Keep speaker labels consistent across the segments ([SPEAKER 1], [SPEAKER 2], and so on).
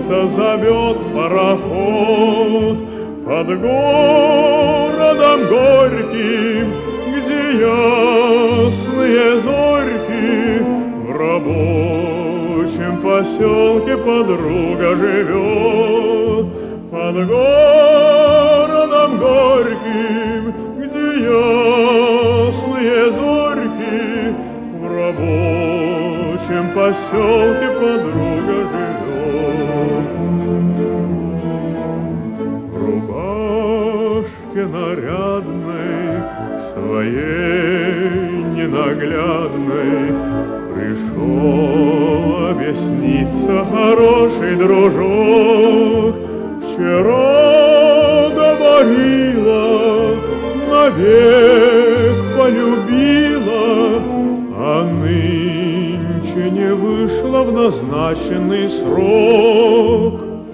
[SPEAKER 1] кого-то зовет пароход под городом горьким, где ясные зорьки. В рабочем поселке подруга живет под городом горьким, где ясные зорьки. В рабочем поселке подруга живет. В рубашке нарядной, своей ненаглядной, пришел объясниться хороший дружок. Вчера говорила, навек полюбила, а нынче не вышла в назначенный срок.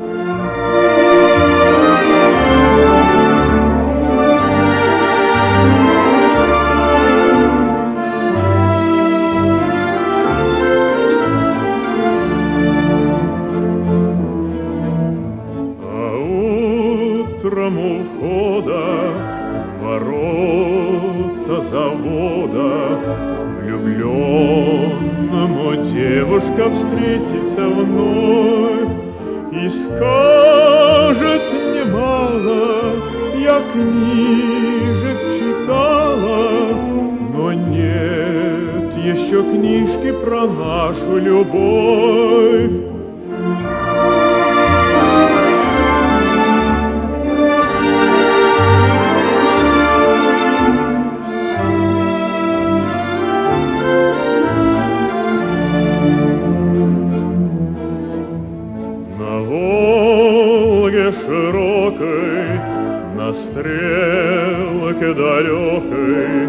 [SPEAKER 1] Утром у входа ворота завода влюбленному девушка встретится вновь и скажет немало: я книжек читала, но нет еще книжки про нашу любовь. Широкой, на стрелке далекой,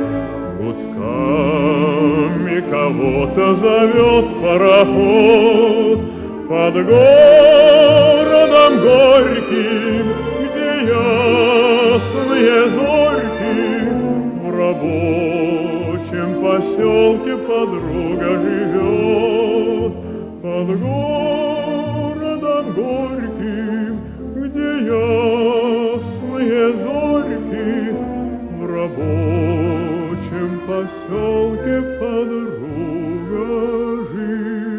[SPEAKER 1] гудками кого-то зовет пароход под городом горьким, где ясные зорьки. В рабочем поселке подруга живет под городом горьким, где ясные зорьки. В рабочем поселке подруга живет.